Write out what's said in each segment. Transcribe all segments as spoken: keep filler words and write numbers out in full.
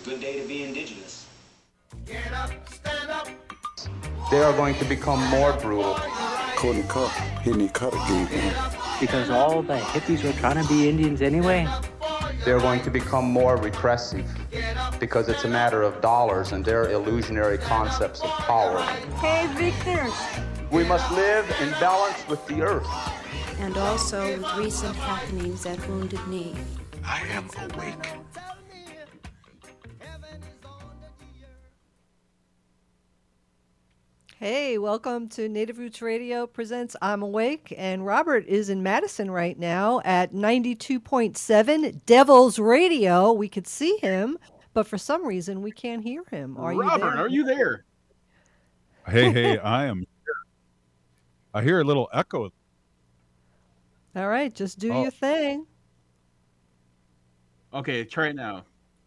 Good day to be indigenous. Get up, stand up. They are going to become more brutal. Courtney Cup, hitting Cutter gave him. Because all the hippies were trying to be Indians anyway. They're going to become more repressive because it's a matter of dollars and their illusionary concepts of power. Hey, Victor. We must live in balance with the earth. And also with recent happenings at Wounded Knee. I am awake. Hey, welcome to Native Roots Radio presents I'm Awake, and Robert is in Madison right now at ninety-two point seven Devils Radio. We could see him, but for some reason we can't hear him. Are Robert, you there? are you there? Hey, hey, I am here. I hear a little echo. All right, just do Oh. your thing. Okay, try it now.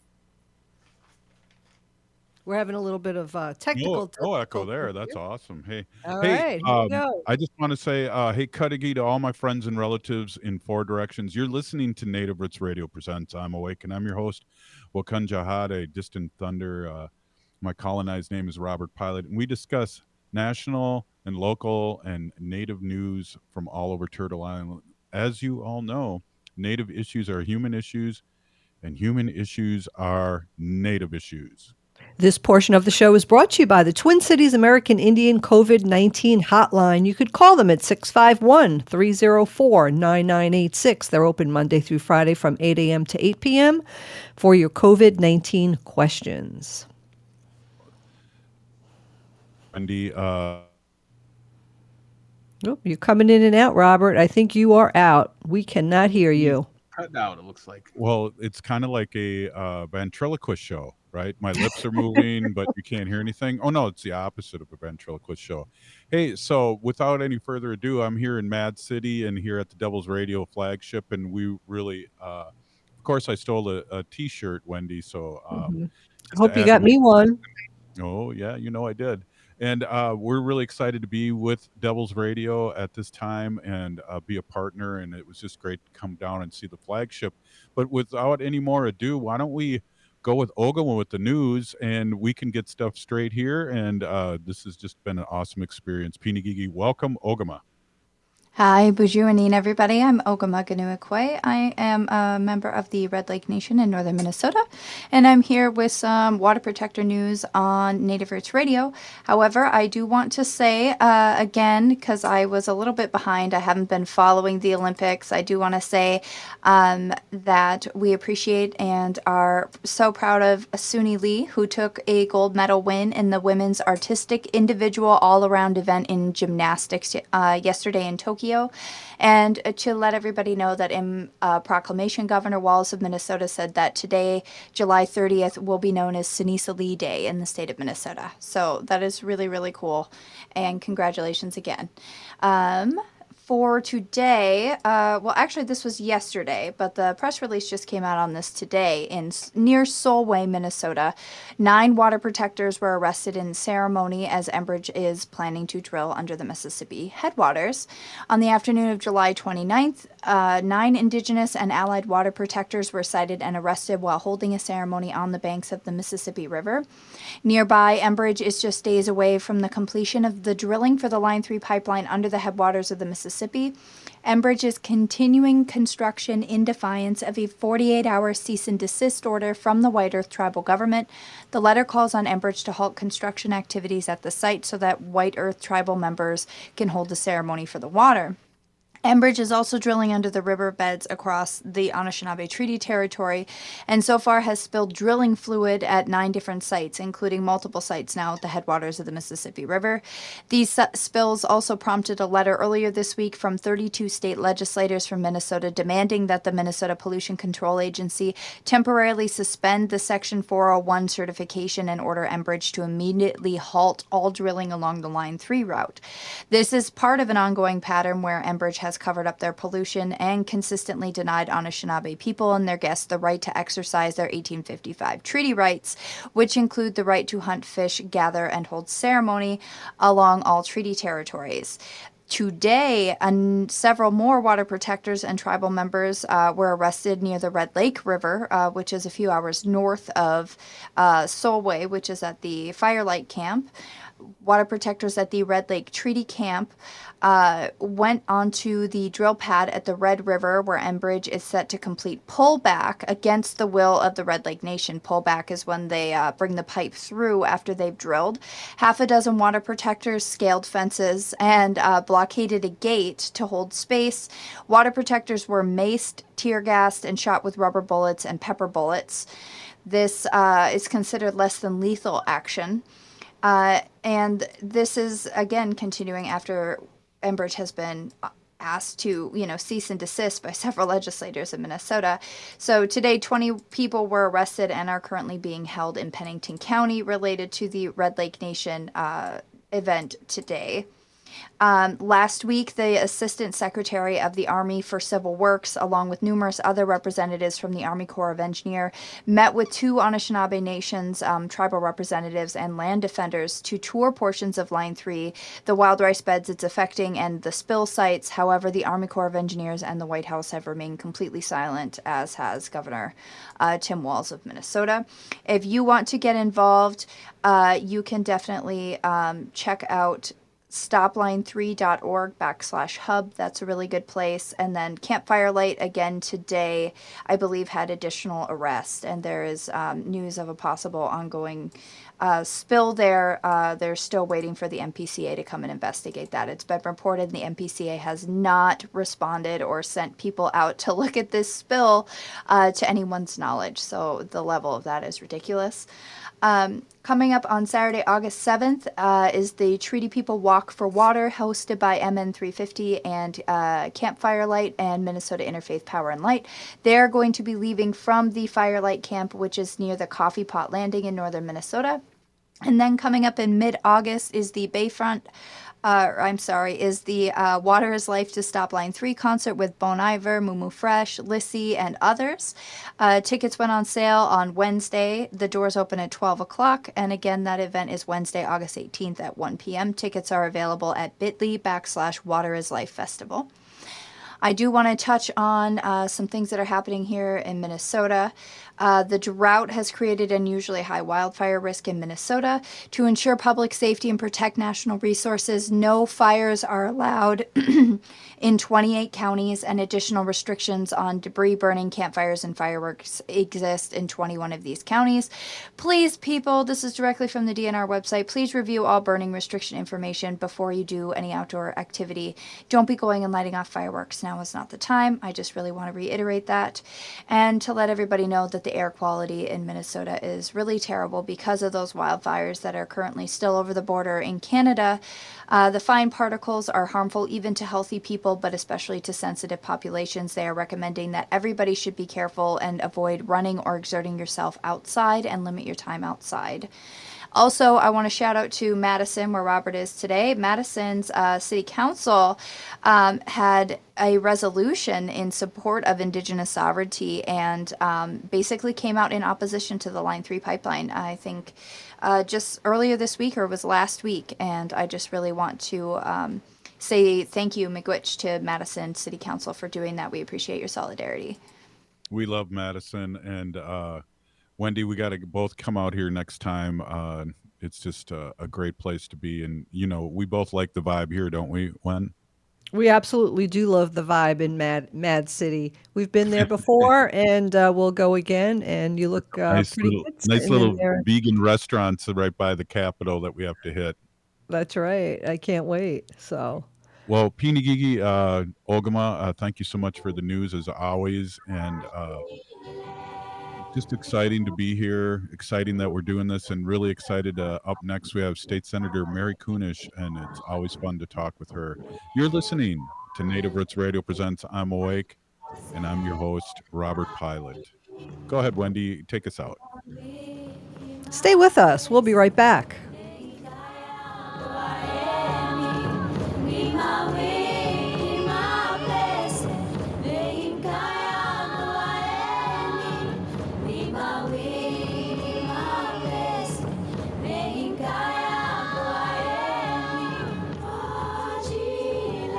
We're having a little bit of uh, technical. No, no echo technical there. That's here. awesome. Hey, All hey, right, here um, we go. I just want to say, uh, hey, Cudahy to all my friends and relatives in four directions. You're listening to Native Roots Radio presents I'm Awake, and I'm your host, Wakunjahade, Distant Thunder. Uh, my colonized name is Robert Pilot, and we discuss national and local and Native news from all over Turtle Island. As you all know, Native issues are human issues, and human issues are Native issues. This portion of the show is brought to you by the Twin Cities American Indian COVID nineteen hotline. You could call them at six five one, three oh four, nine nine eight six. They're open Monday through Friday from eight a.m. to eight p.m. for your COVID nineteen questions. Wendy, uh, Oh, you're coming in and out, Robert. I think you are out. We cannot hear you. Cut out, it looks like. well, it's kind of like a uh, ventriloquist show, right? My lips are moving, but you can't hear anything. Oh, no, it's the opposite of a ventriloquist show. Hey, so without any further ado, I'm here in Mad City and here at the Devils Radio flagship, and we really, uh, of course, I stole a, a T-shirt, Wendy, so um, Mhm. just Hope to you add got a me one. Oh, yeah, you know I did. And uh, we're really excited to be with Devils Radio at this time and uh, be a partner. And it was just great to come down and see the flagship. But without any more ado, why don't we go with Ogama with the news, and we can get stuff straight here. And uh, this has just been an awesome experience. Pinigigi, welcome, Ogama. Hi, Bujuanin, everybody. I'm Ogama Ganuakwe. I am a member of the Red Lake Nation in northern Minnesota, and I'm here with some water protector news on Native Roots Radio. However, I do want to say, uh, again, because I was a little bit behind, I haven't been following the Olympics, I do want to say um, that we appreciate and are so proud of Suni Lee, who took a gold medal win in the women's artistic individual all-around event in gymnastics uh, yesterday in Tokyo. And to let everybody know that in uh, proclamation, Governor Wallace of Minnesota said that today, July thirtieth, will be known as Sunisa Lee Day in the state of Minnesota. So that is really, really cool. And congratulations again. Um, For today, uh, well, actually, this was yesterday, but the press release just came out on this today. In near Solway, Minnesota, nine water protectors were arrested in ceremony as Enbridge is planning to drill under the Mississippi headwaters. On the afternoon of July twenty-ninth, uh, nine Indigenous and allied water protectors were cited and arrested while holding a ceremony on the banks of the Mississippi River. Nearby, Enbridge is just days away from the completion of the drilling for the Line three pipeline under the headwaters of the Mississippi. Enbridge is continuing construction in defiance of a forty-eight hour cease and desist order from the White Earth Tribal Government. The letter calls on Enbridge to halt construction activities at the site so that White Earth Tribal members can hold a ceremony for the water. Enbridge is also drilling under the riverbeds across the Anishinaabe Treaty Territory, and so far has spilled drilling fluid at nine different sites, including multiple sites now at the headwaters of the Mississippi River. These spills also prompted a letter earlier this week from thirty-two state legislators from Minnesota demanding that the Minnesota Pollution Control Agency temporarily suspend the Section four oh one certification and order Enbridge to immediately halt all drilling along the Line three route. This is part of an ongoing pattern where Enbridge has covered up their pollution and consistently denied Anishinaabe people and their guests the right to exercise their eighteen fifty-five treaty rights, which include the right to hunt, fish, gather, and hold ceremony along all treaty territories. Today, and several more water protectors and tribal members uh, were arrested near the Red Lake River, uh, which is a few hours north of uh, Solway, which is at the Firelight Camp. Water protectors at the Red Lake Treaty Camp uh, went onto the drill pad at the Red River, where Enbridge is set to complete pullback against the will of the Red Lake Nation. Pullback is when they uh, bring the pipe through after they've drilled. Half a dozen water protectors scaled fences and uh, blockaded a gate to hold space. Water protectors were maced, tear gassed, and shot with rubber bullets and pepper bullets. This uh, is considered less than lethal action. Uh, and this is, again, continuing after Enbridge has been asked to, you know, cease and desist by several legislators in Minnesota. So today, twenty people were arrested and are currently being held in Pennington County related to the Red Lake Nation uh, event today. Um, last week, the Assistant Secretary of the Army for Civil Works, along with numerous other representatives from the Army Corps of Engineers, met with two Anishinaabe Nations um, tribal representatives and land defenders to tour portions of Line three, the wild rice beds it's affecting, and the spill sites. However, the Army Corps of Engineers and the White House have remained completely silent, as has Governor uh, Tim Walz of Minnesota. If you want to get involved, uh, you can definitely um, check out stopline three dot org backslash hub. That's a really good place. And then Camp Firelight, again today, I believe had additional arrests, and there is um, news of a possible ongoing uh, spill there. Uh, they're still waiting for the M P C A to come and investigate that. It's been reported the M P C A has not responded or sent people out to look at this spill uh, to anyone's knowledge. So the level of that is ridiculous. Um, coming up on Saturday, August seventh, uh, is the Treaty People Walk for Water, hosted by M N three fifty and uh, Camp Firelight and Minnesota Interfaith Power and Light. They're going to be leaving from the Firelight Camp, which is near the Coffee Pot Landing in northern Minnesota. And then coming up in mid-August is the Bayfront Uh, I'm sorry, is the uh, Water is Life to Stop Line three concert with Bon Iver, Moo Fresh, Lissy, and others. Uh, tickets went on sale on Wednesday. The doors open at twelve o'clock. And again, that event is Wednesday, August eighteenth at one p.m. Tickets are available at bit.ly backslash Water is Life Festival. I do want to touch on uh, some things that are happening here in Minnesota. Uh, the drought has created unusually high wildfire risk in Minnesota. To ensure public safety and protect national resources, no fires are allowed in twenty-eight counties, and additional restrictions on debris burning, campfires, and fireworks exist in twenty-one of these counties. Please, people, this is directly from the D N R website, please review all burning restriction information before you do any outdoor activity. Don't be going and lighting off fireworks. Now is not the time. I just really want to reiterate that. And to let everybody know that the air quality in Minnesota is really terrible because of those wildfires that are currently still over the border in Canada. Uh, the fine particles are harmful even to healthy people, but especially to sensitive populations. They are recommending that everybody should be careful and avoid running or exerting yourself outside and limit your time outside. Also, I want to shout out to Madison, where Robert is today. Madison's uh, city council um, had a resolution in support of Indigenous sovereignty and um, basically came out in opposition to the Line three pipeline, I think, uh, just earlier this week, or it was last week. And I just really want to um, say thank you, Miigwech, to Madison City Council for doing that. We appreciate your solidarity. We love Madison, and uh, Wendy, we got to both come out here next time. Uh, it's just a, a great place to be. And, you know, we both like the vibe here, don't we, Wen? We absolutely do love the vibe in Mad Mad City. We've been there before, and uh, we'll go again. And you look uh, nice pretty little, good. nice sitting little in there. vegan restaurants right by the Capitol that we have to hit. That's right. I can't wait. So, well, Pinigigi, uh, Ogama, uh, thank you so much for the news as always. And uh, just exciting to be here, exciting that we're doing this, and really excited. Uh, up next, we have State Senator Mary Kunesh, and it's always fun to talk with her. You're listening to Native Roots Radio Presents I'm Awake, and I'm your host, Robert Pilot. Go ahead, Wendy, take us out. stay with us. We'll be right back. Thank you.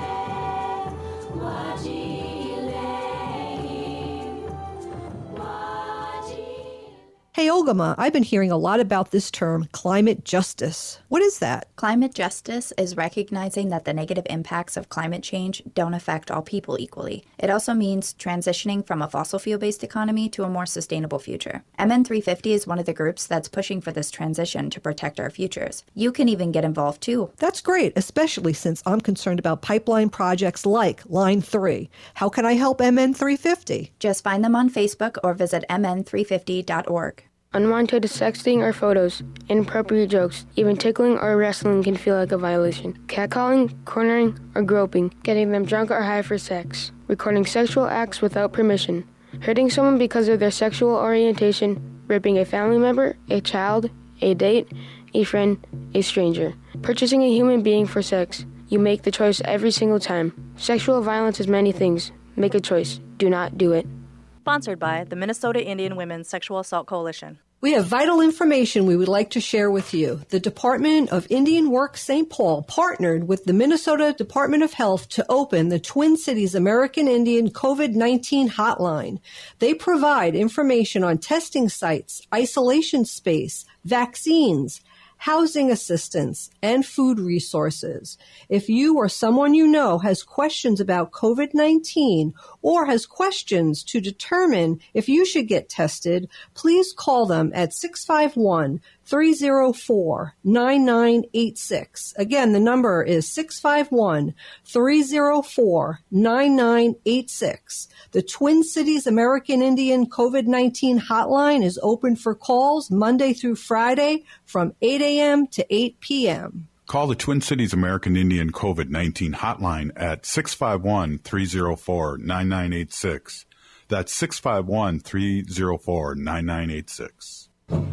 Ogama, I've been hearing a lot about this term, climate justice. What is that? Climate justice is recognizing that the negative impacts of climate change don't affect all people equally. It also means transitioning from a fossil fuel-based economy to a more sustainable future. M N three fifty is one of the groups that's pushing for this transition to protect our futures. You can even get involved too. That's great, especially since I'm concerned about pipeline projects like Line three. How can I help M N three fifty? Just find them on Facebook or visit m n three fifty dot org. Unwanted sexting or photos, inappropriate jokes, even tickling or wrestling can feel like a violation. Catcalling, cornering, or groping, getting them drunk or high for sex, recording sexual acts without permission, hurting someone because of their sexual orientation, raping a family member, a child, a date, a friend, a stranger, purchasing a human being for sex. You make the choice every single time. Sexual violence is many things. Make a choice. Do not do it. Sponsored by the Minnesota Indian Women's Sexual Assault Coalition. We have vital information we would like to share with you. The Department of Indian Works Saint Paul partnered with the Minnesota Department of Health to open the Twin Cities American Indian COVID nineteen hotline. They provide information on testing sites, isolation space, vaccines, housing assistance, and food resources. If you or someone you know has questions about COVID nineteen or has questions to determine if you should get tested, please call them at six five one, three zero four, nine nine eight six. Again, the number is six five one, three zero four, nine nine eight six. The Twin Cities American Indian COVID nineteen hotline is open for calls Monday through Friday from eight a.m. to eight p.m. Call the Twin Cities American Indian COVID nineteen hotline at six five one, three zero four, nine nine eight six. That's six five one, three zero four, nine nine eight six.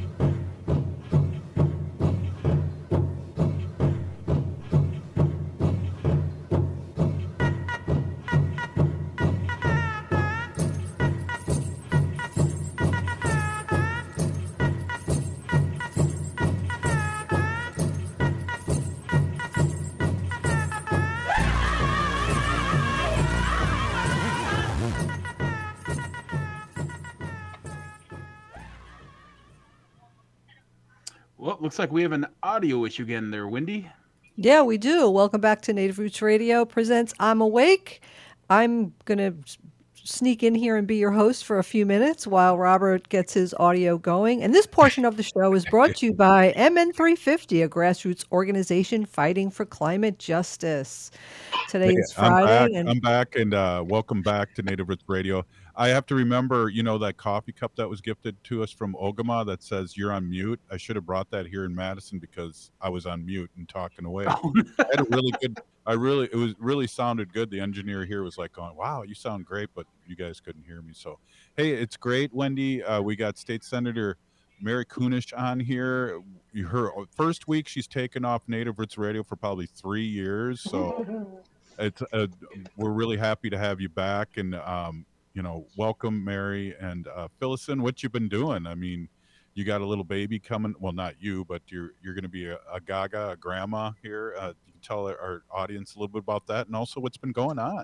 Well, looks like we have an audio issue again there, Wendy. Yeah, we do. Welcome back to Native Roots Radio presents I'm Awake. I'm going to sneak in here and be your host for a few minutes while Robert gets his audio going. And this portion of the show is brought to you by M N three fifty, a grassroots organization fighting for climate justice. Today is Friday. I'm back, and I'm back and uh, welcome back to Native Roots Radio. I have to remember, you know, that coffee cup that was gifted to us from Ogama that says you're on mute. I should have brought that here in Madison because I was on mute and talking away. Oh, I had a really good, I really, it was really sounded good. The engineer here was like going, wow, you sound great, but you guys couldn't hear me. So, hey, it's great, Wendy. Uh, we got State Senator Mary Kunesh on here. Her first week, she's taken off Native Roots Radio for probably three years. So it's uh, we're really happy to have you back. And, um, you know, welcome, Mary. And uh, Phillison, what you been doing? I mean, you got a little baby coming. Well, not you, but you're you're going to be a, a gaga, a grandma here. Uh, you can tell our, our audience a little bit about that and also what's been going on.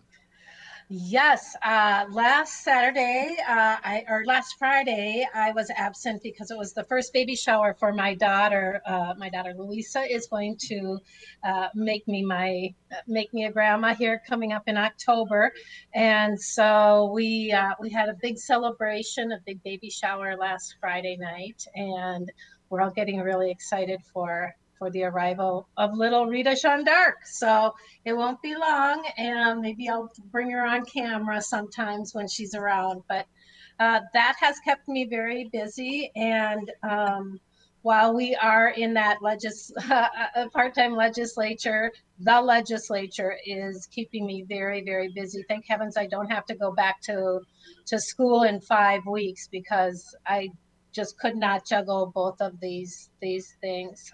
Yes, uh, last Saturday, uh, I, or last Friday, I was absent because it was the first baby shower for my daughter. Uh, my daughter Louisa is going to uh, make me my make me a grandma here coming up in October, and so we uh, we had a big celebration, a big baby shower last Friday night, and we're all getting really excited for. for the arrival of little Rita Jeanne d'Arc. So it won't be long, and maybe I'll bring her on camera sometimes when she's around. But uh, that has kept me very busy. And um, while we are in that legis- uh, part-time legislature, the legislature is keeping me very, very busy. Thank heavens I don't have to go back to, to school in five weeks because I just could not juggle both of these, these things.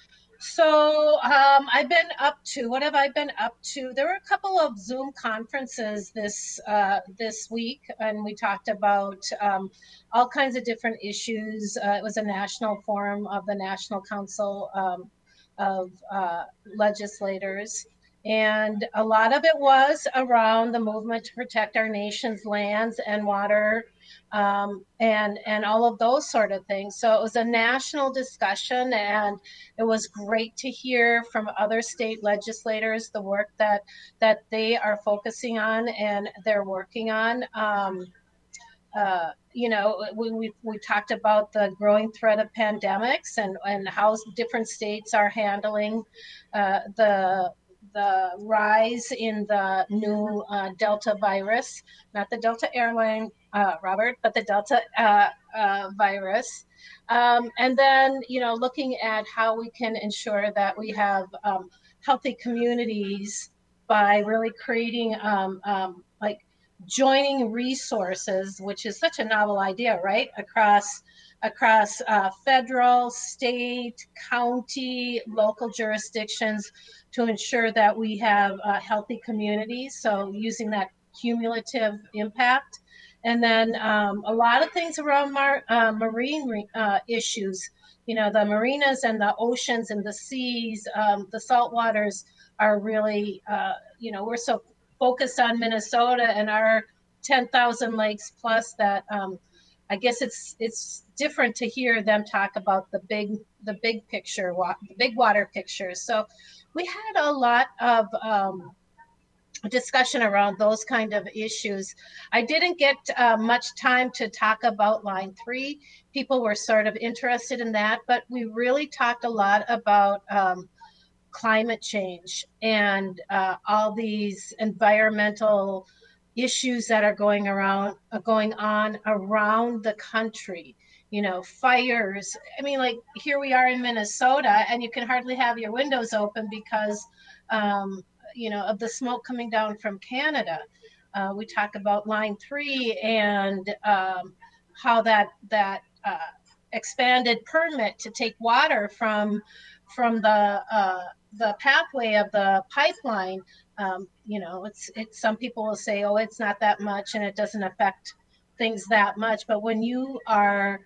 So um, I've been up to, what have I been up to? There were a couple of Zoom conferences this uh, this week, and we talked about um, all kinds of different issues. Uh, it was a national forum of the National Council um, of uh, Legislators. And a lot of it was around the movement to protect our nation's lands and water um, and and all of those sort of things. So it was a national discussion, and it was great to hear from other state legislators the work that that they are focusing on and they're working on. Um, uh, you know, we, we we talked about the growing threat of pandemics and and how different states are handling uh, the the rise in the new uh, Delta virus, not the Delta airline, uh, Robert, but the Delta uh, uh, virus. Um, and then, you know, looking at how we can ensure that we have um, healthy communities by really creating um, um, like joining resources, which is such a novel idea, right? Across across uh, federal, state, county, local jurisdictions to ensure that we have uh, healthy communities. So using that cumulative impact. And then um, a lot of things around mar- uh, marine uh, issues. You know, the marinas and the oceans and the seas, um, the salt waters are really, uh, you know, we're so focused on Minnesota and our ten thousand lakes plus that um, I guess it's it's different to hear them talk about the big the big picture, the big water pictures. So we had a lot of um, discussion around those kind of issues. I didn't get uh, much time to talk about line three. People were sort of interested in that, but we really talked a lot about um, climate change and uh, all these environmental issues that are going around uh, going on around the country. You know, fires. I mean, like here we are in Minnesota and you can hardly have your windows open because um, you know, of the smoke coming down from Canada. Uh, we talk about line three and um, how that that uh, expanded permit to take water from from the uh, the pathway of the pipeline. Um, you know, it's it's some people will say, oh, it's not that much and it doesn't affect things that much. But when you are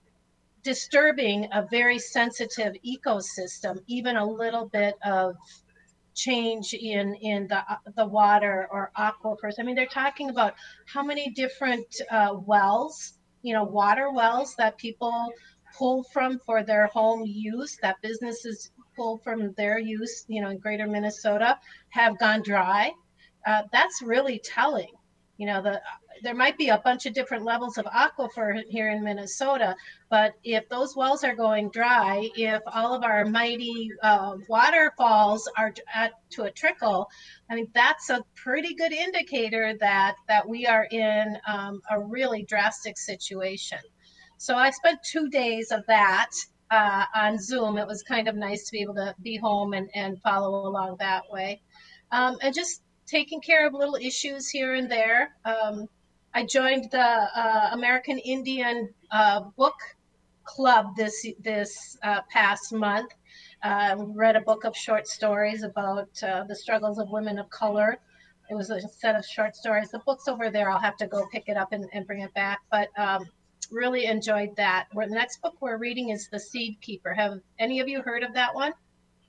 disturbing a very sensitive ecosystem, even a little bit of change in in the the water or aquifers. I mean, they're talking about how many different uh, wells, you know, water wells that people pull from for their home use, that businesses pull from their use, you know, in greater Minnesota have gone dry. Uh, that's really telling. You know, the there might be a bunch of different levels of aquifer here in Minnesota, but if those wells are going dry, if all of our mighty uh, waterfalls are at to a trickle, I mean, that's a pretty good indicator that that we are in um, a really drastic situation. So I spent two days of that uh, on Zoom. It was kind of nice to be able to be home and, and follow along that way. Um, and just taking care of little issues here and there. Um, I joined the uh, American Indian uh, Book Club this this uh, past month. Uh, read a book of short stories about uh, the struggles of women of color. It was a set of short stories. The book's over there. I'll have to go pick it up and, and bring it back. But um, really enjoyed that. Where the next book we're reading is The Seed Keeper. Have any of you heard of that one?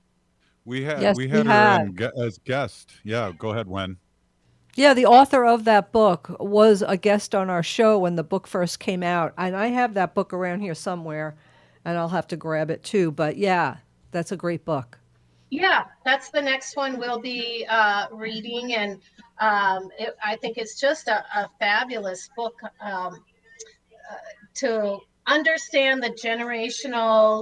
We had Yes, we we had her have. in, gu- as guest. Yeah, go ahead, Wen. Yeah, the author of that book was a guest on our show when the book first came out. And I have that book around here somewhere, and I'll have to grab it too. But yeah, that's a great book. Yeah, that's the next one we'll be uh, reading. And um, it, I think it's just a, a fabulous book um, uh, to understand the generational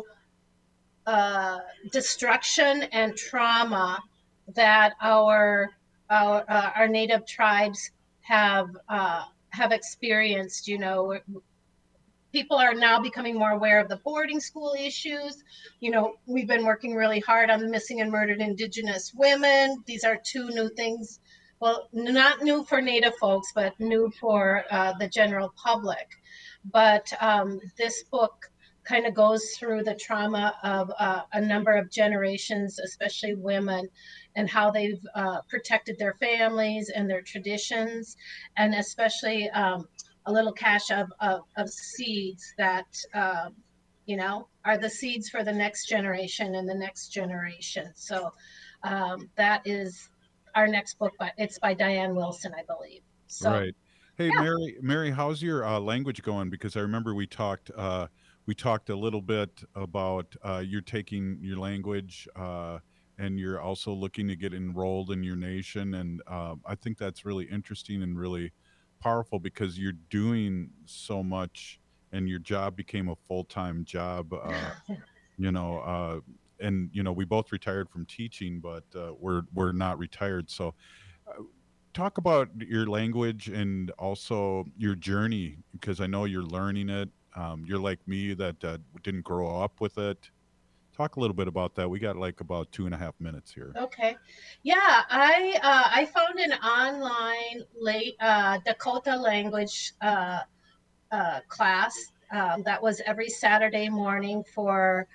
uh, destruction and trauma that our our, uh, our native tribes have uh, have experienced. You know, people are now becoming more aware of the boarding school issues. You know, we've been working really hard on missing and murdered Indigenous women. These are two new things. Well, not new for Native folks, but new for uh, the general public. But um, this book kind of goes through the trauma of uh, a number of generations, especially women, and how they've uh, protected their families and their traditions, and especially um, a little cache of, of, of seeds that, uh, you know, are the seeds for the next generation and the next generation. So um, that is our next book, but it's by Diane Wilson, I believe. So, Right. Hey, Mary, Mary, how's your uh, language going? Because I remember we talked, uh, we talked a little bit about uh, you're taking your language, uh, and you're also looking to get enrolled in your nation, and uh, I think that's really interesting and really powerful because you're doing so much, and your job became a full-time job. Uh, you know, uh, and you know, we both retired from teaching, but uh, we're we're not retired, so. Uh, Talk about your language and also your journey, because I know you're learning it. Um, you're like me that uh, didn't grow up with it. Talk a little bit about that. We got like about two and a half minutes here. Okay. Yeah, I uh, I found an online late uh, Dakota language uh, uh, class um, that was every Saturday morning for,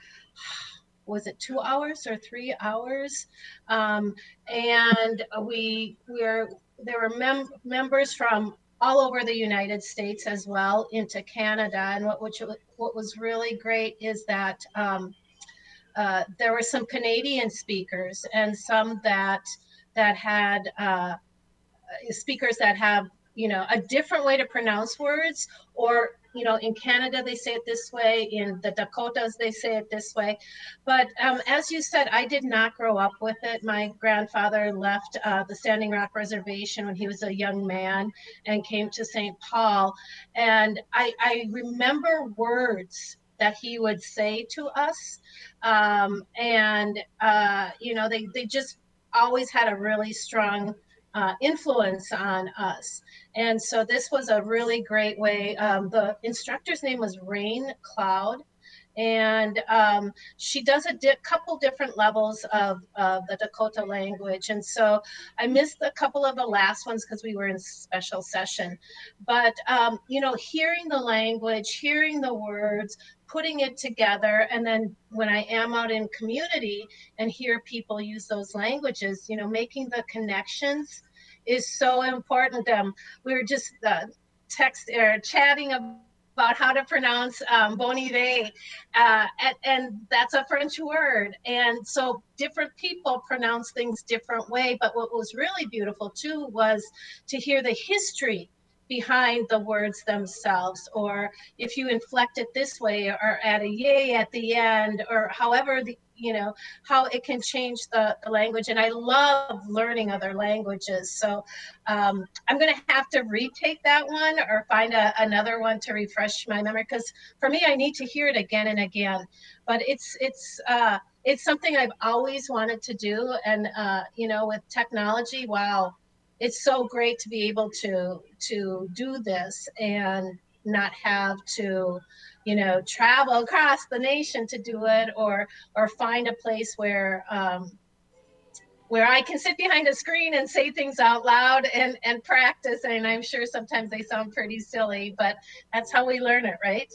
was it two hours or three hours? Um, and we we're there were mem- members from all over the United States as well into Canada. And what which what was really great is that um, uh, there were some Canadian speakers and some that that had uh, speakers that have, you know, a different way to pronounce words, or, you know, in Canada, they say it this way. In the Dakotas, they say it this way. But um, as you said, I did not grow up with it. My grandfather left uh, the Standing Rock Reservation when he was a young man and came to Saint Paul. And I, I remember words that he would say to us. Um, and, uh, you know, they, they just always had a really strong Uh, influence on us. And so this was a really great way. Um, the instructor's name was Rain Cloud, and um, she does a di- couple different levels of, of the Dakota language. And so I missed a couple of the last ones because we were in special session. But, um, you know, hearing the language, hearing the words, putting it together, and then when I am out in community and hear people use those languages, you know, making the connections is so important. Um, we were just uh, text or chatting about how to pronounce um, bon iver, uh, and, and that's a French word. And so different people pronounce things different way. But what was really beautiful too was to hear the history behind the words themselves, or if you inflect it this way, or add a yay at the end, or however, the, you know, how it can change the, the language. And I love learning other languages. So um, I'm going to have to retake that one or find a, another one to refresh my memory, because for me, I need to hear it again and again. But it's, it's, uh, it's something I've always wanted to do. And, uh, you know, with technology, wow, it's so great to be able to to do this and not have to, you know, travel across the nation to do it, or or find a place where um, where I can sit behind a screen and say things out loud and and practice. And I'm sure sometimes they sound pretty silly, but that's how we learn it, right?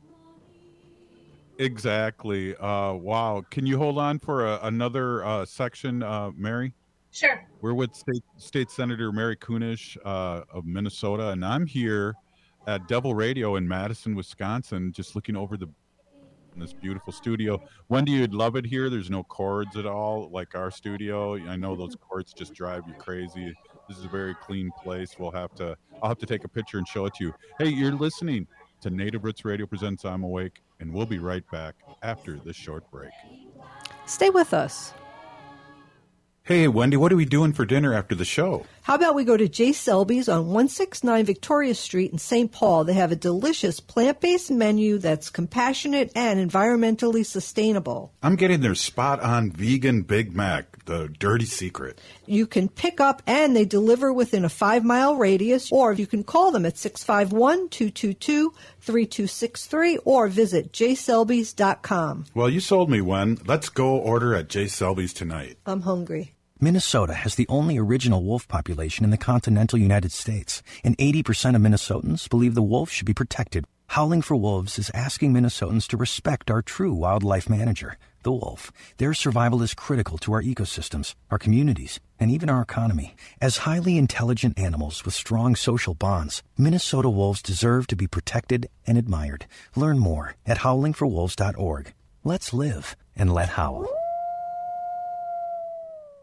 Exactly. Uh, wow. Can you hold on for a, another uh, section, uh, Mary? Sure. We're with State, State Senator Mary Kunesh uh, of Minnesota, and I'm here at Devil Radio in Madison, Wisconsin, just looking over the this beautiful studio. Wendy, you'd love it here. There's no cords at all, like our studio. I know those cords just drive you crazy. This is a very clean place. We'll have to. I'll have to take a picture and show it to you. Hey, you're listening to Native Roots Radio presents I'm Awake, and we'll be right back after this short break. Stay with us. Hey, Wendy, what are we doing for dinner after the show? How about we go to J. Selby's on one sixty-nine Victoria Street in Saint Paul. They have a delicious plant-based menu that's compassionate and environmentally sustainable. I'm getting their spot-on vegan Big Mac, the dirty secret. You can pick up and they deliver within a five-mile radius, or you can call them at six five one, two two two, three two six three or visit j selbys dot com. Well, you sold me, Wen. Let's go order at J. Selby's tonight. I'm hungry. Minnesota has the only original wolf population in the continental United States, and eighty percent of Minnesotans believe the wolf should be protected. Howling for Wolves is asking Minnesotans to respect our true wildlife manager, the wolf. Their survival is critical to our ecosystems, our communities, and even our economy. As highly intelligent animals with strong social bonds, Minnesota wolves deserve to be protected and admired. Learn more at howling for wolves dot org. Let's live and let howl.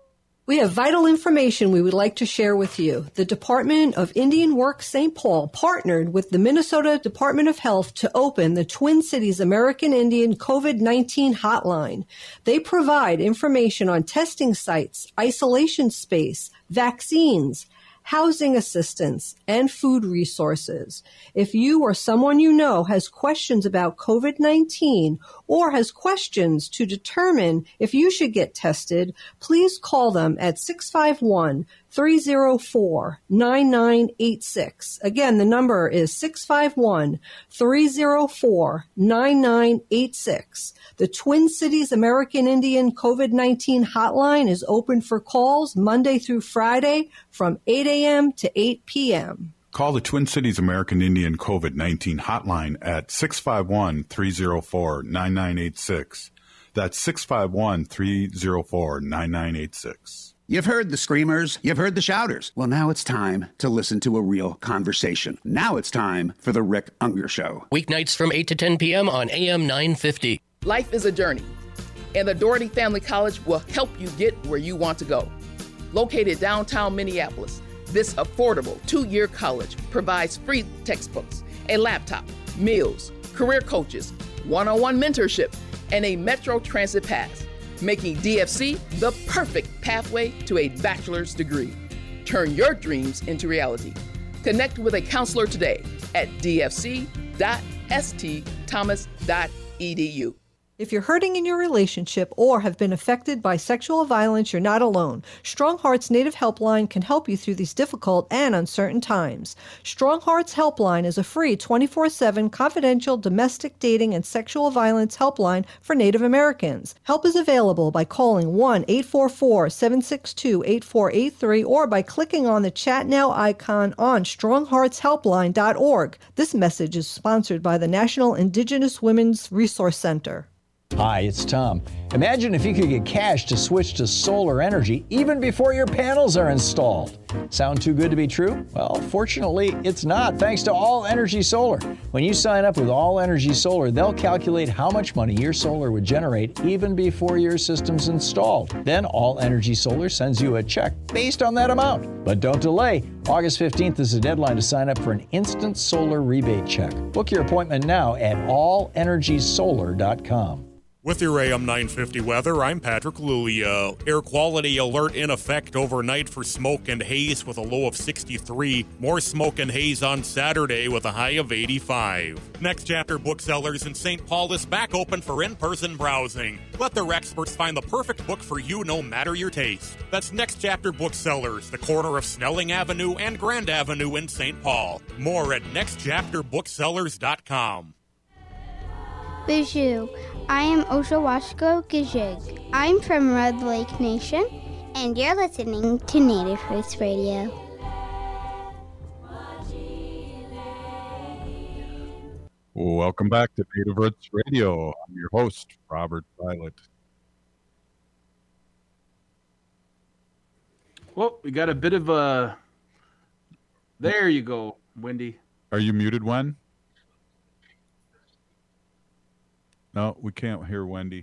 We have vital information we would like to share with you. The Department of Indian Work Saint Paul partnered with the Minnesota Department of Health to open the Twin Cities American Indian COVID nineteen hotline. They provide information on testing sites, isolation space, vaccines, housing assistance, and food resources. If you or someone you know has questions about COVID nineteen or has questions to determine if you should get tested, please call them at six five one, three zero four, nine nine eight six. Again, the number is six five one, three zero four, nine nine eight six. The Twin Cities American Indian COVID nineteen hotline is open for calls Monday through Friday from eight a.m. to eight p.m. Call the Twin Cities American Indian COVID nineteen hotline at six five one, three zero four, nine nine eight six. That's six five one, three zero four, nine nine eight six. You've heard the screamers, you've heard the shouters. Well, now it's time to listen to a real conversation. Now it's time for The Rick Unger Show. Weeknights from eight to ten p.m. on A M nine fifty. Life is a journey, and the Doherty Family College will help you get where you want to go. Located downtown Minneapolis, this affordable two-year college provides free textbooks, a laptop, meals, career coaches, one-on-one mentorship, and a Metro Transit pass, making D F C the perfect pathway to a bachelor's degree. Turn your dreams into reality. Connect with a counselor today at d f c dot s t thomas dot e d u. If you're hurting in your relationship or have been affected by sexual violence, you're not alone. Strong Hearts Native Helpline can help you through these difficult and uncertain times. Strong Hearts Helpline is a free twenty-four seven confidential domestic dating and sexual violence helpline for Native Americans. Help is available by calling one eight four four, seven six two, eight four eight three or by clicking on the Chat Now icon on strong hearts helpline dot org. This message is sponsored by the National Indigenous Women's Resource Center. Hi, it's Tom. Imagine if you could get cash to switch to solar energy even before your panels are installed. Sound too good to be true? Well, fortunately, it's not, thanks to All Energy Solar. When you sign up with All Energy Solar, they'll calculate how much money your solar would generate even before your system's installed. Then All Energy Solar sends you a check based on that amount. But don't delay. August fifteenth is the deadline to sign up for an instant solar rebate check. Book your appointment now at all energy solar dot com. With your A M nine fifty weather, I'm Patrick Lulia. Air quality alert in effect overnight for smoke and haze with a low of sixty-three. More smoke and haze on Saturday with a high of eighty-five. Next Chapter Booksellers in Saint Paul is back open for in-person browsing. Let their experts find the perfect book for you no matter your taste. That's Next Chapter Booksellers, the corner of Snelling Avenue and Grand Avenue in Saint Paul. More at next chapter booksellers dot com. Bijou, I am Oshawashko Gijig. I'm from Red Lake Nation, and you're listening to Native Roots Radio. Welcome back to Native Roots Radio. I'm your host, Robert Violet. Well, we got a bit of a... There you go, Wendy. Are you muted, Wen? No, we can't hear Wendy.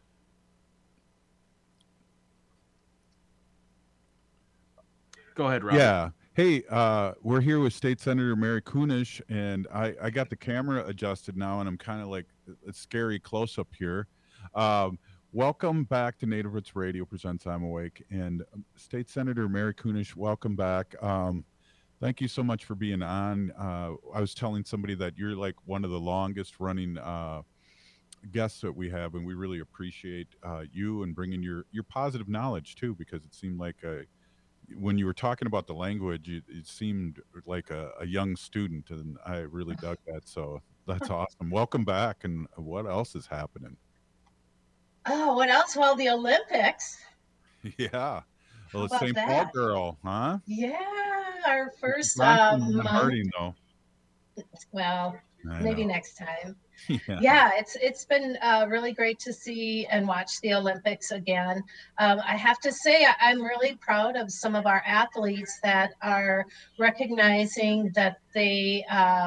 Go ahead, Rob. Yeah. Hey, uh, we're here with State Senator Mary Kunesh, and I, I got the camera adjusted now, and I'm kind of like a scary close-up here. Um, welcome back to Native Roots Radio presents I'm Awake, and State Senator Mary Kunesh, welcome back. Um, thank you so much for being on. Uh, I was telling somebody that you're like one of the longest-running uh, guests that we have, and we really appreciate uh, you and bringing your your positive knowledge too, because it seemed like a, when you were talking about the language, it, it seemed like a, a young student, and I really dug that. So that's awesome. Welcome back. And what else is happening? Oh, what else? Well, the Olympics. Yeah. Well, the How Saint about Paul that? girl, huh? Yeah, our first Not um, hurting though. well, I maybe know. next time. Yeah. Yeah, it's it's been uh, really great to see and watch the Olympics again. Um, I have to say, I- I'm really proud of some of our athletes that are recognizing that they um,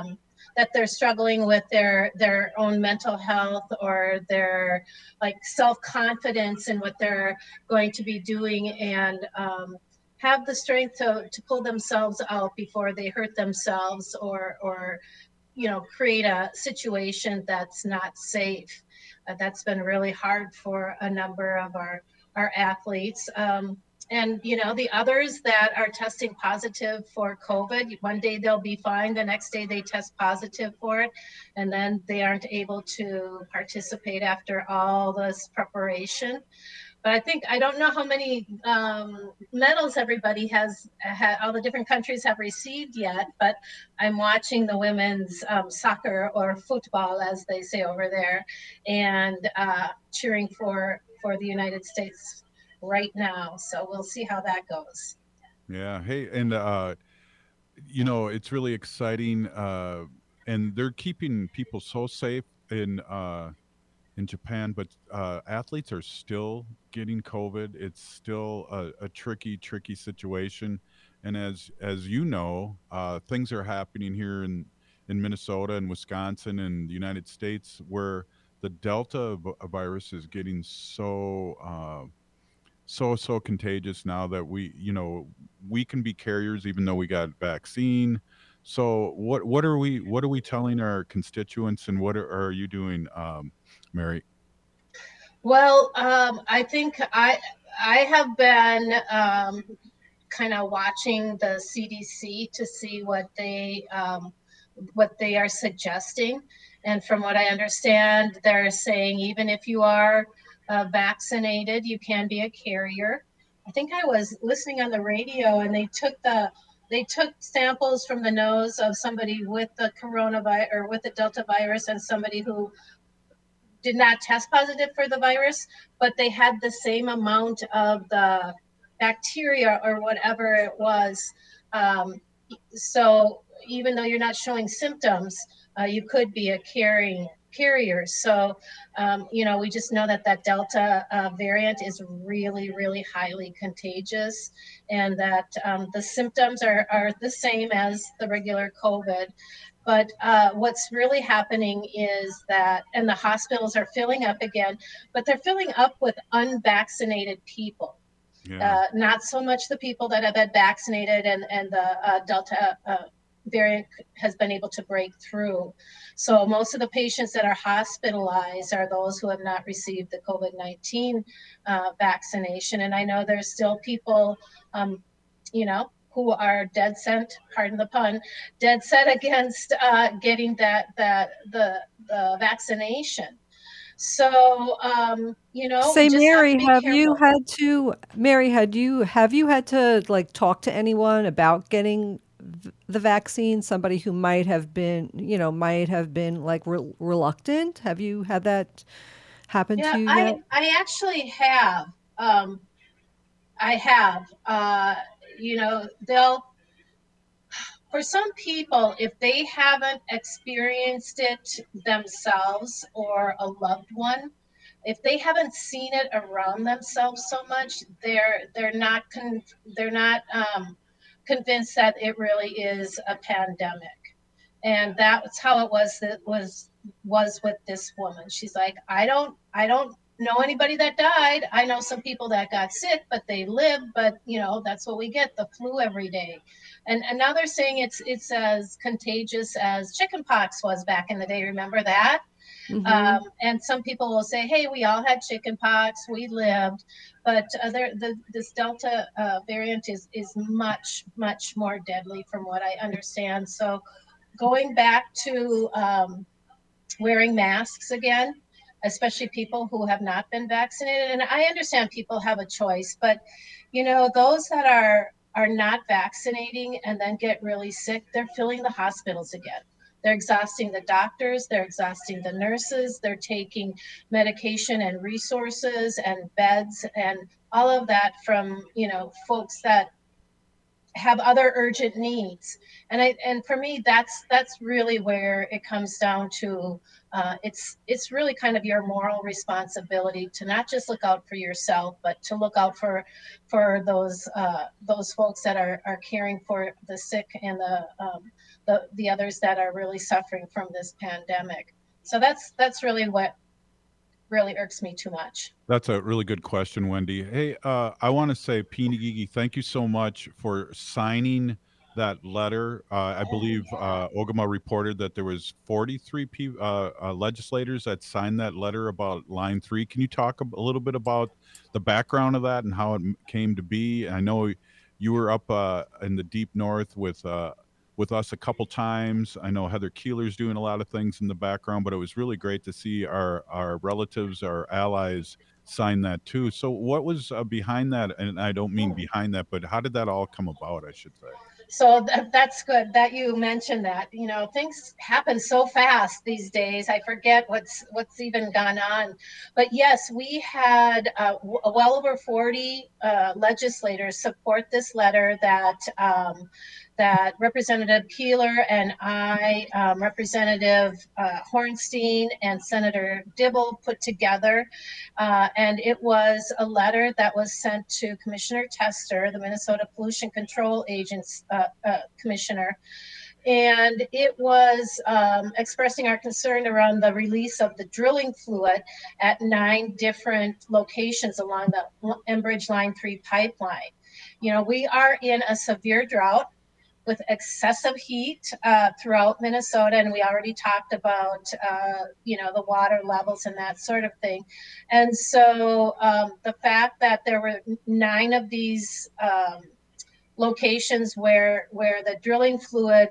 that they're struggling with their their own mental health or their like self-confidence in what they're going to be doing, and um, have the strength to, to pull themselves out before they hurt themselves or or you know create a situation that's not safe. Uh, that's been really hard for a number of our our athletes. Um, And, you know, the others that are testing positive for COVID, one day they'll be fine, the next day they test positive for it, and then they aren't able to participate after all this preparation. But I think, I don't know how many um, medals everybody has, ha, all the different countries have received yet, but I'm watching the women's um, soccer or football, as they say over there, and uh, cheering for, for the United States right now. So we'll see how that goes. Yeah. Hey, and uh, you know, it's really exciting, uh, and they're keeping people so safe in uh, in Japan, but uh, athletes are still getting COVID. It's still a, a tricky, tricky situation. And as as you know, uh, things are happening here in in Minnesota and Wisconsin and the United States where the Delta v- virus is getting so. Uh, so so contagious now that we you know we can be carriers even though we got vaccine. So what what are we what are we telling our constituents, and what are, are you doing, um Mary? Well, um, I think I I have been um, kind of watching the C D C to see what they um, what they are suggesting, and from what I understand, they're saying even if you are uh, vaccinated, you can be a carrier. I think I was listening on the radio, and they took the they took samples from the nose of somebody with the coronavirus or with the Delta virus and somebody who did not test positive for the virus, but they had the same amount of the bacteria or whatever it was. Um, so even though you're not showing symptoms, uh, you could be a carrying carrier. So, um, you know, we just know that that Delta uh, variant is really, really highly contagious, and that um, the symptoms are, are the same as the regular COVID. But uh, what's really happening is that, and the hospitals are filling up again, but they're filling up with unvaccinated people. Yeah. Uh, not so much the people that have been vaccinated and, and the uh, Delta uh, variant has been able to break through. So most of the patients that are hospitalized are those who have not received the COVID nineteen uh, vaccination. And I know there's still people, um, you know, who are dead set, pardon the pun, dead set against uh, getting that that the the vaccination. So um, you know, Say, we just Mary, have to be have careful. you had to, Mary, had you, have you had to like talk to anyone about getting v- the vaccine? Somebody who might have been, you know, might have been like re- reluctant. Have you had that happen Yeah, to you I yet? I actually have. Um, I have. Uh, you know, they'll. For some people, if they haven't experienced it themselves or a loved one, if they haven't seen it around themselves so much, they're they're not con- they're not um, convinced that it really is a pandemic. And that's how it was that was was with this woman. She's like, I don't I don't know anybody that died. I know some people that got sick, but they lived. But you know, that's what we get, the flu every day. And, and now they're saying it's it's as contagious as chickenpox was back in the day. Remember that? Mhm. Um, and some people will say, hey, we all had chickenpox, we lived. But uh, there, the, this Delta uh, variant is, is much, much more deadly from what I understand. So going back to um, wearing masks again, especially people who have not been vaccinated. And I understand people have a choice, but you know, those that are are not vaccinating and then get really sick, they're filling the hospitals again. They're exhausting the doctors, they're exhausting the nurses, they're taking medication and resources and beds and all of that from, you know, folks that have other urgent needs. And I and for me, that's that's really where it comes down to. Uh, it's it's really kind of your moral responsibility to not just look out for yourself, but to look out for for those uh, those folks that are, are caring for the sick and the um, the, the others that are really suffering from this pandemic. So that's that's really what really irks me too much. That's a really good question, Wendy. Hey, uh, I want to say, Pinigigi, thank you so much for signing that letter. Uh, I believe uh, Ogama reported that there was forty-three pe- uh, uh, legislators that signed that letter about Line three. Can you talk a, a little bit about the background of that and how it m- came to be? I know you were up uh, in the deep north with uh, with us a couple times. I know Heather Keeler's doing a lot of things in the background, but it was really great to see our, our relatives, our allies sign that too. So what was uh, behind that? And I don't mean behind that, but how did that all come about, I should say? So th- that's good that you mentioned that. You know, things happen so fast these days. I forget what's what's even gone on. But yes, we had uh, w- well over forty uh, legislators support this letter that um, that Representative Keeler and I, um, Representative uh, Hornstein and Senator Dibble put together. Uh, and it was a letter that was sent to Commissioner Tester, the Minnesota Pollution Control Agents uh, uh, Commissioner. And it was um, expressing our concern around the release of the drilling fluid at nine different locations along the Enbridge Line three pipeline. You know, we are in a severe drought with excessive heat uh, throughout Minnesota, and we already talked about, uh, you know, the water levels and that sort of thing. And so um, the fact that there were nine of these um, locations where where the drilling fluid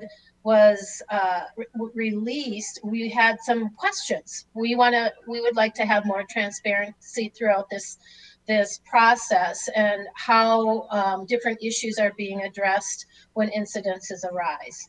was uh, re- released, we had some questions. We want to, we would like to have more transparency throughout this this process and how um, different issues are being addressed when incidences arise.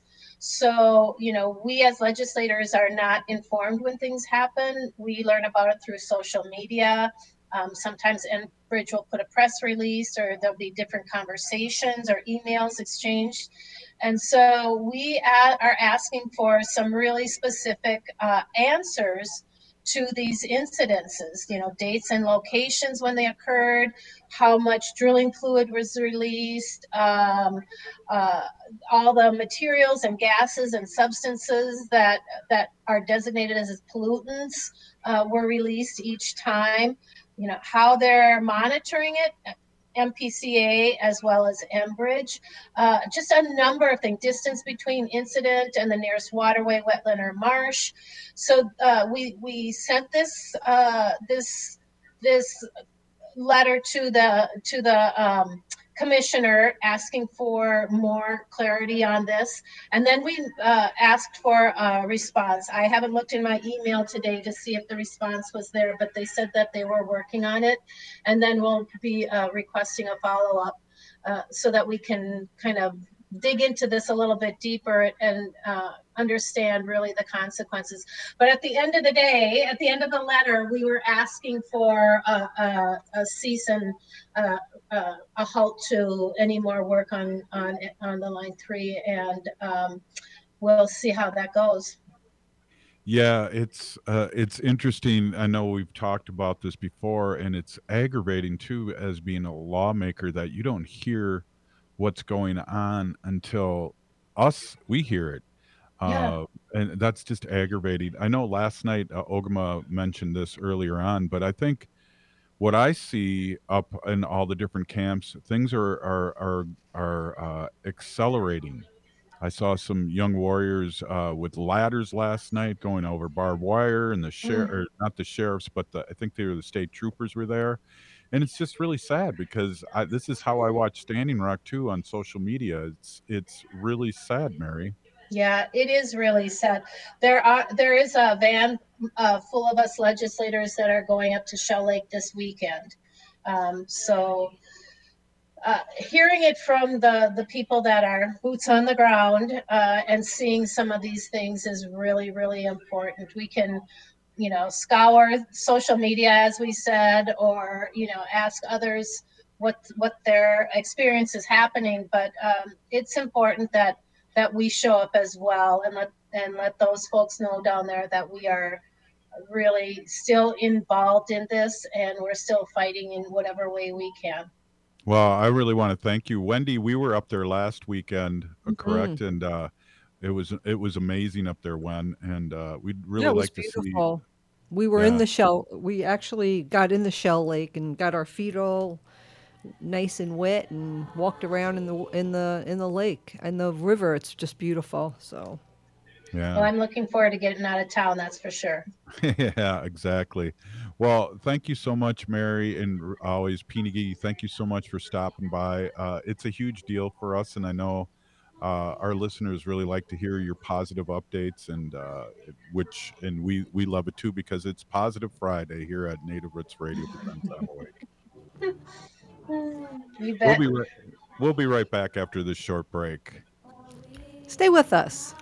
So, you know, we as legislators are not informed when things happen. We learn about it through social media. Um, sometimes Enbridge will put a press release, or there'll be different conversations or emails exchanged. And so we a- are asking for some really specific uh, answers to these incidences, you know, dates and locations when they occurred, how much drilling fluid was released, um, uh, all the materials and gases and substances that that are designated as pollutants uh, were released each time, you know, how they're monitoring it, M P C A as well as Enbridge, uh, just a number of things, distance between incident and the nearest waterway, wetland, or marsh. So uh, we we sent this uh, this this letter to the to the um, commissioner asking for more clarity on this, and then we uh, asked for a response. I haven't looked in my email today to see if the response was there, but they said that they were working on it, and then we'll be uh, requesting a follow-up uh, so that we can kind of dig into this a little bit deeper and uh, understand really the consequences. But at the end of the day, at the end of the letter, we were asking for a, a, a cease and uh, uh, a halt to any more work on on on the line three, and um, we'll see how that goes. Yeah, it's uh, it's interesting. I know we've talked about this before, and it's aggravating too, as being a lawmaker, that you don't hear what's going on until us we hear it. Yeah. Uh, and that's just aggravating. I know last night uh, Ogama mentioned this earlier on, but I think what I see up in all the different camps, things are are are are uh, accelerating. I saw some young warriors uh, with ladders last night going over barbed wire, and the sheriff, Mm. or not the sheriffs, but the, I think they were the state troopers were there. And it's just really sad because I, this is how I watch Standing Rock too on social media. It's it's really sad, Mary. Yeah, it is really sad. There are there is a van uh, full of us legislators that are going up to Shell Lake this weekend. Um, so uh, hearing it from the the people that are boots on the ground uh, and seeing some of these things is really, really important. We can, you know, scour social media, as we said, or, you know, ask others what what their experience is happening. But um, it's important that that we show up as well, and let and let those folks know down there that we are really still involved in this, and we're still fighting in whatever way we can. Well, I really want to thank you, Wendy. We were up there last weekend, uh, Mhm. correct? And uh, It was it was amazing up there, Wen, and uh, we'd really Yeah, it was like to see. beautiful. We were Yeah. in the shell. We actually got in the shell lake and got our feet all nice and wet and walked around in the in the in the lake and the river. It's just beautiful. So Yeah. Well, I'm looking forward to getting out of town, that's for sure. Yeah, exactly. Well, thank you so much, Mary, and r- always Peeny. Thank you so much for stopping by. Uh, it's a huge deal for us, and I know uh, our listeners really like to hear your positive updates, and uh, which and we we love it too because it's Positive Friday here at Native Roots Radio. Presents I'm Awake. You We'll bet. be right, we'll be right back after this short break. stay with us.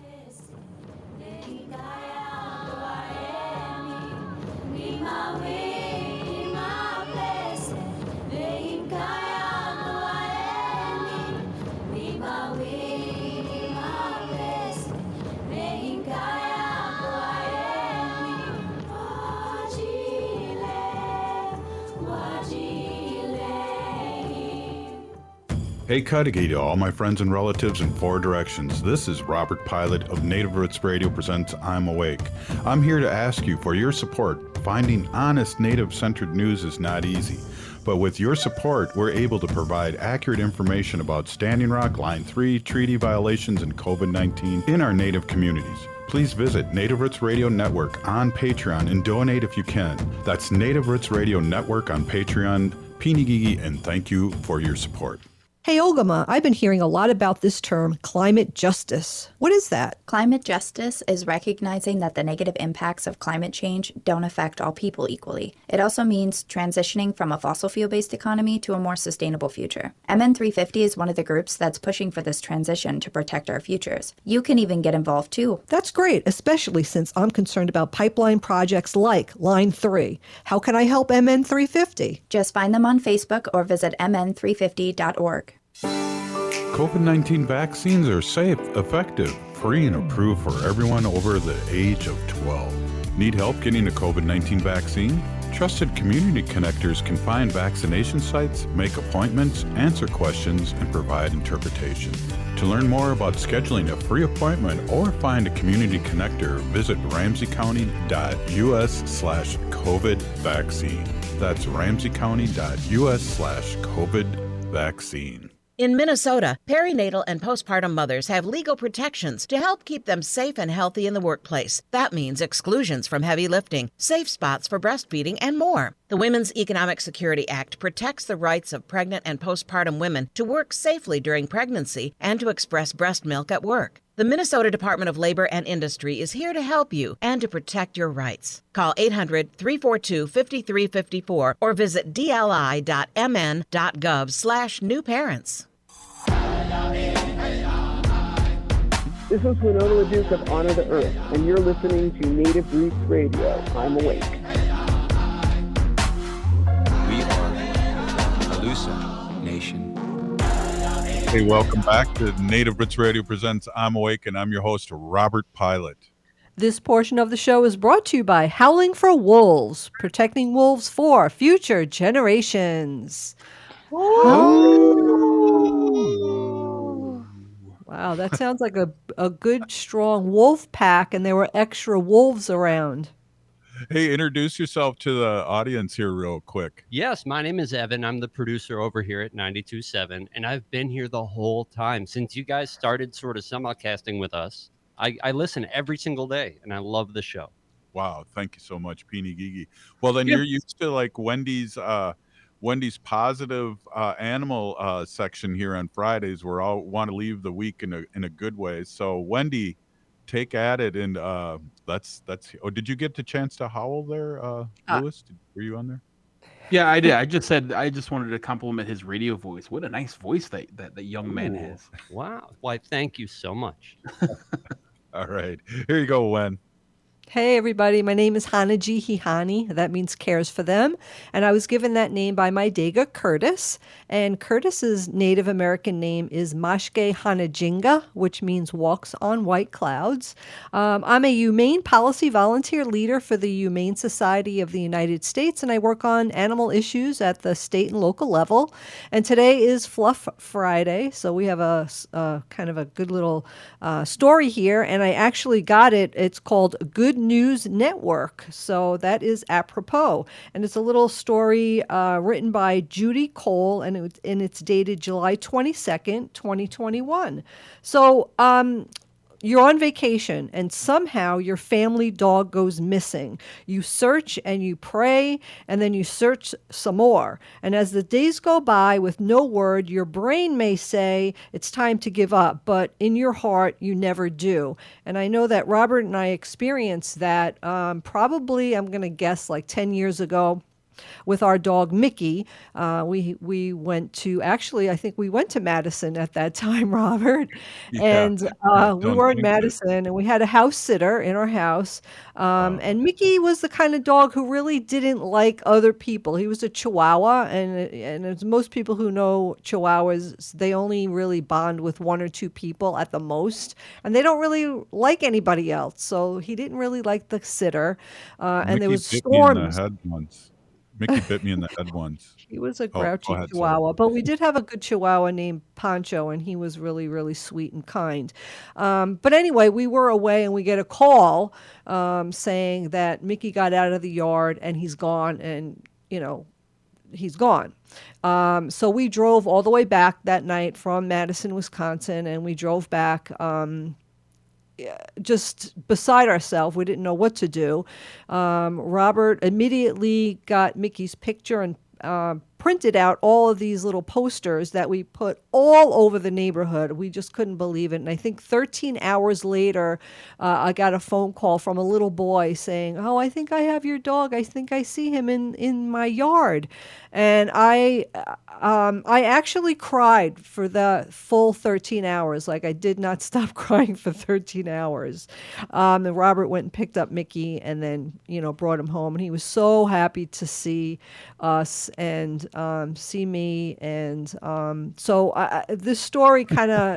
Hey Cudahy to all my friends and relatives in four directions. This is Robert Pilot of Native Roots Radio presents I'm Awake. I'm here to ask you for your support. Finding honest Native-centered news is not easy. But with your support, we're able to provide accurate information about Standing Rock, Line three, treaty violations, and COVID nineteen in our Native communities. Please visit Native Roots Radio Network on Patreon and donate if you can. That's Native Roots Radio Network on Patreon. Peeny, and thank you for your support. Hey, Ogama, I've been hearing a lot about this term, climate justice. What is that? Climate justice is recognizing that the negative impacts of climate change don't affect all people equally. It also means transitioning from a fossil fuel-based economy to a more sustainable future. M N three fifty is one of the groups that's pushing for this transition to protect our futures. You can even get involved too. That's great, especially since I'm concerned about pipeline projects like Line three. How can I help M N three fifty? Just find them on Facebook or visit m n three fifty dot org. COVID nineteen vaccines are safe, effective, free, and approved for everyone over the age of twelve. Need help getting a COVID nineteen vaccine? Trusted community connectors can find vaccination sites, make appointments, answer questions, and provide interpretation. To learn more about scheduling a free appointment or find a community connector, visit ramseycounty.us slash COVID vaccine. That's ramseycounty.us slash COVID vaccine. In Minnesota, perinatal and postpartum mothers have legal protections to help keep them safe and healthy in the workplace. That means exclusions from heavy lifting, safe spots for breastfeeding, and more. The Women's Economic Security Act protects the rights of pregnant and postpartum women to work safely during pregnancy and to express breast milk at work. The Minnesota Department of Labor and Industry is here to help you and to protect your rights. Call eight hundred, three four two, five three five four or visit dli.mn.gov slash new parents. This is Winona LaDuke of Honor the Earth, and you're listening to Native Roots Radio. I'm Awake. We are Alusa Nation. Hey, welcome back to Native Roots Radio presents I'm Awake, and I'm your host, Robert Pilot. This portion of the show is brought to you by Howling for Wolves, protecting wolves for future generations. Wow, that sounds like a, a good, strong wolf pack, and there were extra wolves around. Hey, introduce yourself to the audience here real quick. Yes, my name is Evan. I'm the producer over here at ninety-two point seven, and I've been here the whole time. Since you guys started sort of simulcasting with us, I, I listen every single day, and I love the show. Wow, thank you so much, Peeny Gigi. Well, then Yeah. you're used to like Wendy's uh, Wendy's positive uh, animal uh, section here on Fridays, where I want to leave the week in a in a good way. So, Wendy, take at it, and uh, that's that's. Oh, did you get the chance to howl there, uh, Uh, Lewis? Did, were you on there? Yeah, I did. I just said I just wanted to compliment his radio voice. What a nice voice that that, that young man Ooh, has. Wow. Why, thank you so much. All right, here you go, Wen. Hey, everybody. My name is Hanaji Hihani. That means cares for them. And I was given that name by my Dega, Curtis. And Curtis's Native American name is Mashke Hanajinga, which means walks on white clouds. Um, I'm a humane policy volunteer leader for the Humane Society of the United States, and I work on animal issues at the state and local level. And today is Fluff Friday, so we have a, a kind of a good little uh, story here. And I actually got it. It's called Good News Network. So that is apropos. And it's a little story uh, written by Judy Cole, and, it, and it's dated July twenty-second, twenty twenty-one. So um, you're on vacation and somehow your family dog goes missing. You search and you pray, and then you search some more. And as the days go by with no word, your brain may say it's time to give up, but in your heart, you never do. And I know that Robert and I experienced that um, probably, I'm going to guess, like ten years ago. With our dog Mickey, uh, we we went to, actually, I think we went to Madison at that time, Robert. Yeah, and uh, we don't were in think so. Madison, and we had a house sitter in our house. Um, and Mickey was the kind of dog who really didn't like other people. He was a Chihuahua, and, and as most people who know Chihuahuas, they only really bond with one or two people at the most, and they don't really like anybody else. So he didn't really like the sitter. Uh, and there Mickey was bit me in the storms. head once. Mickey bit me in the head once. He was a Oh, go grouchy ahead, sorry. Chihuahua, but we did have a good Chihuahua named Pancho, and he was really, really sweet and kind. Um, but anyway, we were away, and we get a call um, saying that Mickey got out of the yard, and he's gone, and, you know, he's gone. Um, so we drove all the way back that night from Madison, Wisconsin, and we drove back um, just beside ourselves. We didn't know what to do. Um, Robert immediately got Mickey's picture and uh, printed out all of these little posters that we put all over the neighborhood. We just couldn't believe it. And I think thirteen hours later, uh, I got a phone call from a little boy saying, "Oh, I think I have your dog. I think I see him in, in my yard." And I, um, I actually cried for the full thirteen hours. Like, I did not stop crying for thirteen hours. Um, and Robert went and picked up Mickey and then, you know, brought him home. And he was so happy to see us and um, see me. And um, so I, I- this story kind of,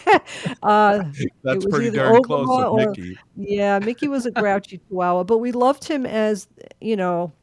uh, That's it was pretty either darn close Ogama with or, Mickey. yeah, Mickey was a grouchy Chihuahua, but we loved him as, you know,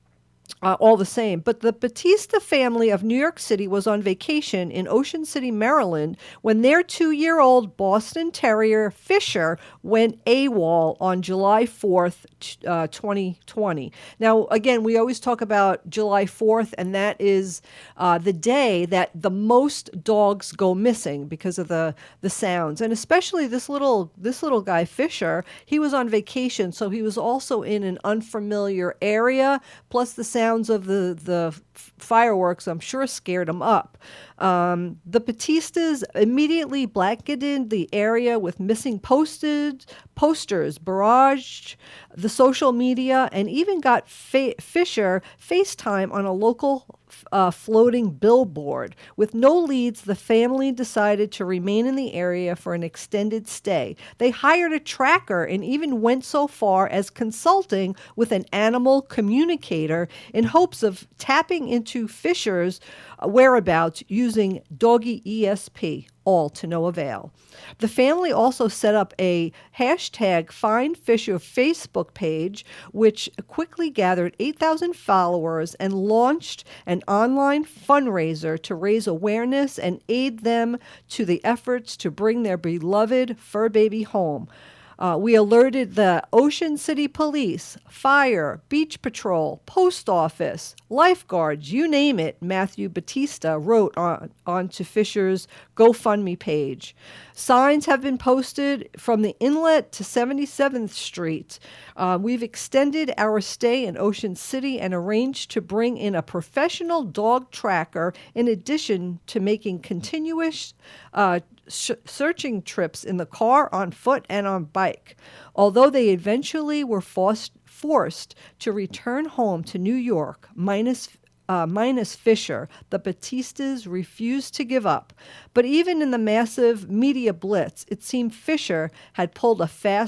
uh, all the same. But the Batista family of New York City was on vacation in Ocean City, Maryland, when their two-year-old Boston Terrier Fisher went AWOL on July fourth, uh, twenty twenty. Now, again, we always talk about July fourth, and that is uh, the day that the most dogs go missing because of the the sounds, and especially this little this little guy Fisher. He was on vacation, so he was also in an unfamiliar area. Plus, the sounds of the the f- fireworks, I'm sure, scared him up. Um, the Batistas immediately blanketed the area with missing posted posters, barraged the social media, and even got fa- Fisher FaceTime on a local uh, floating billboard. With no leads, the family decided to remain in the area for an extended stay. They hired a tracker and even went so far as consulting with an animal communicator in hopes of tapping into Fisher's whereabouts using Doggy E S P, all to no avail. The family also set up a hashtag Find Fisher Facebook page, which quickly gathered eight thousand followers and launched an online fundraiser to raise awareness and aid them to the efforts to bring their beloved fur baby home. Uh, we alerted the Ocean City Police, Fire, Beach Patrol, Post Office, lifeguards, you name it, Matthew Batista wrote on onto Fisher's GoFundMe page. Signs have been posted from the inlet to seventy-seventh Street. Uh, we've extended our stay in Ocean City and arranged to bring in a professional dog tracker in addition to making continuous uh, sh- searching trips in the car, on foot, and on bike. Although they eventually were forced forced to return home to New York, minus Uh, minus Fisher, the Batistas refused to give up. But even in the massive media blitz, it seemed Fisher had pulled a fast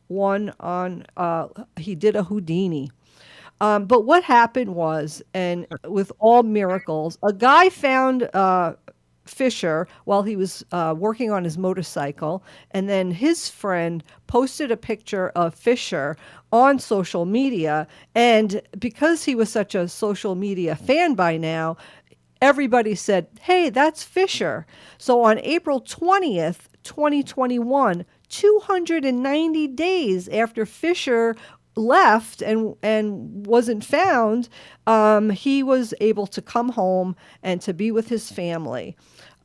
one on, uh, he did a Houdini. Um, but what happened was, and with all miracles, a guy found uh, Fisher while he was uh, working on his motorcycle, and then his friend posted a picture of Fisher on social media, and because he was such a social media fan by now, everybody said, hey, that's Fisher. So on April twentieth, twenty twenty-one, two hundred ninety days after Fisher left and and wasn't found, um, he was able to come home and to be with his family.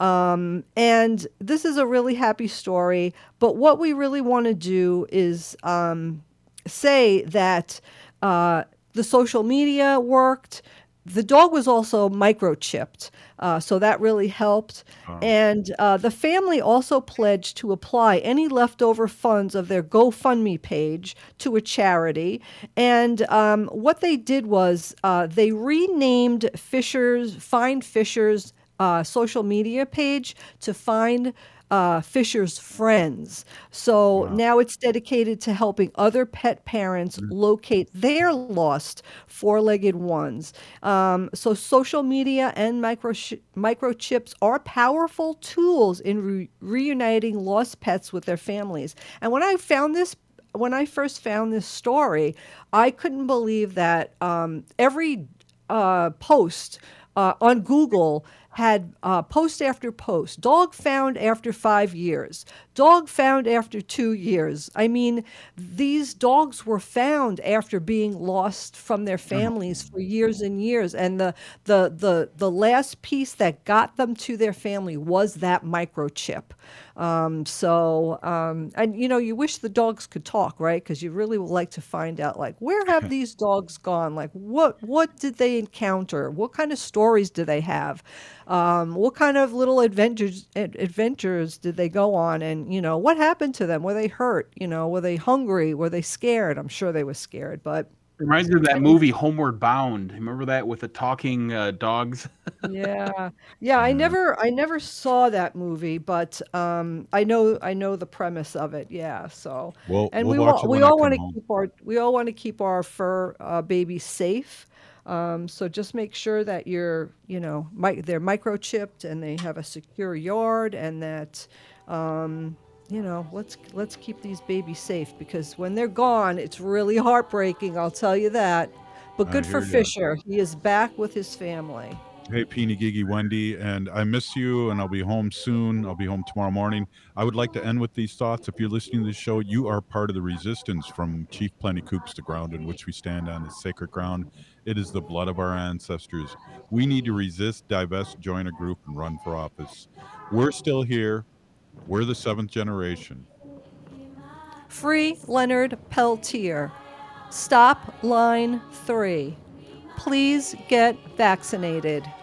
Um, and this is a really happy story. But what we really want to do is um, say that uh, the social media worked. The dog was also microchipped, uh, so that really helped. Oh. And uh, the family also pledged to apply any leftover funds of their GoFundMe page to a charity. And um, what they did was uh, they renamed Fisher's, Find Fisher's uh, social media page to Find Uh, Fisher's Friends. So wow. Now it's dedicated to helping other pet parents mm-hmm. locate their lost four-legged ones. Um, so social media and micro microchips are powerful tools in re- reuniting lost pets with their families. And when I found this, when I first found this story, I couldn't believe that um, every uh, post uh, on Google had uh, post after post, dog found after five years, dog found after two years. I mean, these dogs were found after being lost from their families for years and years. And the the the the last piece that got them to their family was that microchip. Um, so, um, and you know, you wish the dogs could talk, right? Because you really would like to find out, like, where have these dogs gone? Like, what what did they encounter? What kind of stories do they have? Um, what kind of little adventures adventures did they go on? And, you know, what happened to them? Were they hurt? You know, were they hungry? Were they scared? I'm sure they were scared, but. Reminds me of that movie Homeward Bound. Remember that with the talking uh, dogs? yeah, yeah. I never, I never saw that movie, but um, I know, I know the premise of it. Yeah. So, well, and we'll we watch all, it we all when I want to come home. keep our, we all want to keep our fur uh, babies safe. Um, so just make sure that you're, you know, mi- they're microchipped and they have a secure yard, and that. Um, You know, let's let's keep these babies safe, because when they're gone, it's really heartbreaking. I'll tell you that. But good for Fisher. He is back with his family. Hey, Peeny Gigi Wendy, and I miss you, and I'll be home soon. I'll be home tomorrow morning. I would like to end with these thoughts. If you're listening to this show, you are part of the resistance from Chief Plenty Coups, the ground in which we stand on is sacred ground. It is the blood of our ancestors. We need to resist, divest, join a group, and run for office. We're still here. We're the seventh generation. Free Leonard Peltier. Stop line three. Please get vaccinated.